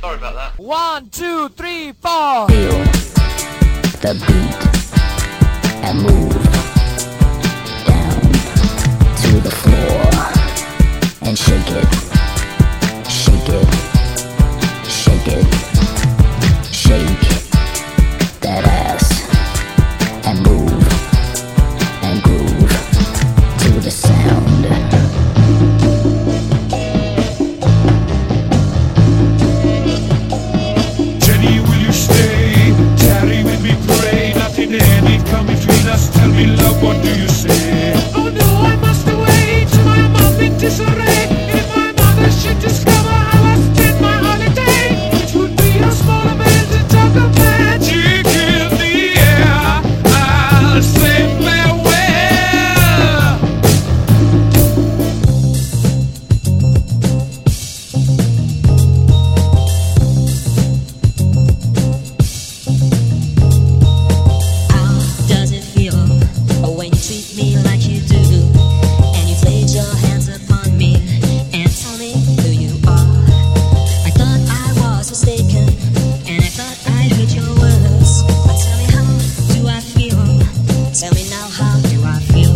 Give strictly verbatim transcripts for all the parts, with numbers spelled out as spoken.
Sorry about that. One, two, three, four. Feel the beat and move down to the floor and shake it, shake it, shake it, shake that ass and move and groove to the sound. Tell me, love, what do you say? Oh no, I must away to my mom in disarray. If my mother should discover how I spent my holiday, it would be a small amount to talk of magic in the air. I'll say farewell. How does it feel when you treat me like you do, and you laid your hands upon me and tell me who you are? I thought I was mistaken, and I thought I heard your words. But tell me, how do I feel? Tell me now, how do I feel?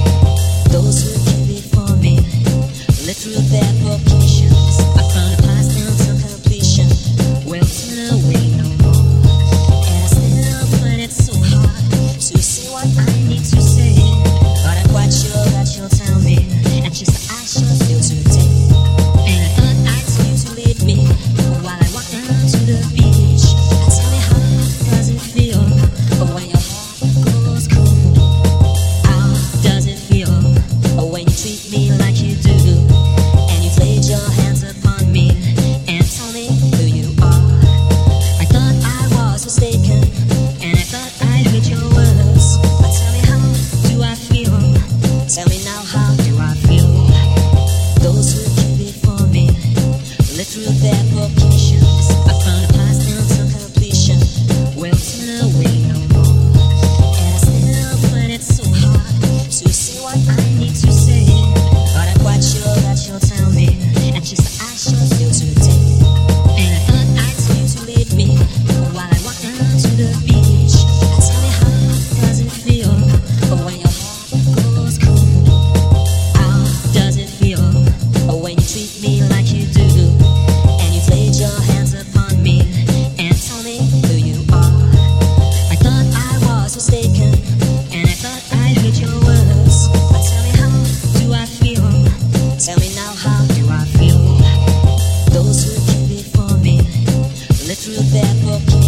Those who came before me lived through their vocations. I found a past until completion, will turn away no more. And I still find it so hard to say what I need to say, but I'm quite sure that you'll tell me, and just I shall feel today. And I thought I'd tell you to leave me while I walk down to the beach. And tell me, how does it feel when your heart goes cold? How does it feel when you treat me like you do, and you've laid your hands upon me and tell me who you are? I thought I was mistaken, and I thought I heard your words. But tell me, how do I feel? Tell me now, how do I feel? Those who came before me lived through their vocations. I found a past until completion, will turn away no more. And I still find it so hard to say what I need to say, but I'm quite sure that you'll tell me, and just I shall feel today. And I thought I'd tell you to leave me while I walk down to the beach. And tell me, how does it feel when your heart goes cold? How does it feel when you treat me like you do, and you've laid your hands upon me and tell me who you are? I thought I was mistaken, and I thought I heard your words. But tell me, how do I feel? Tell me now, how do I feel? Those who came before me lived through their vocation.